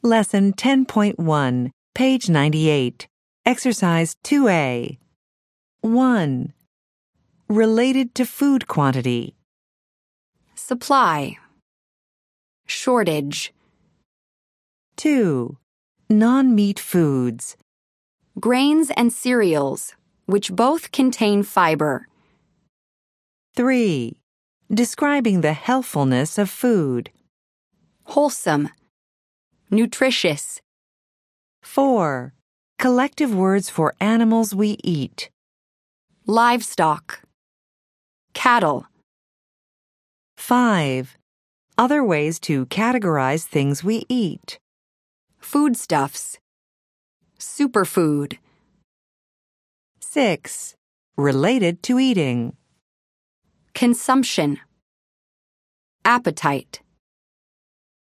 Lesson 10.1, page 98. Exercise 2A. 1. Related to food quantity. Supply. Shortage. 2. Non-meat foods. Grains and cereals, which both contain fiber. 3. Describing the healthfulness of food. Wholesome. Nutritious. 4. Collective words for animals we eat. Livestock. Cattle. 5. Other ways to categorize things we eat. Foodstuffs. Superfood. 6. Related to eating. Consumption. Appetite.